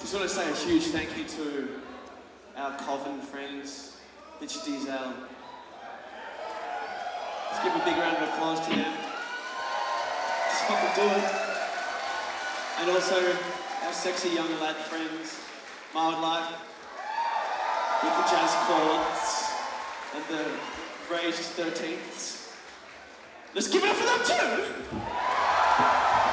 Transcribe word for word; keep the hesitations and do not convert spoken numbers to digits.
Just want to say a huge thank you to our Coven friends, Bitch Diesel. Let's give a big round of applause to them. Just fucking do it. And also our sexy young lad friends, Mild Life, with the jazz chords and the raised thirteenths. Let's give it up for them too!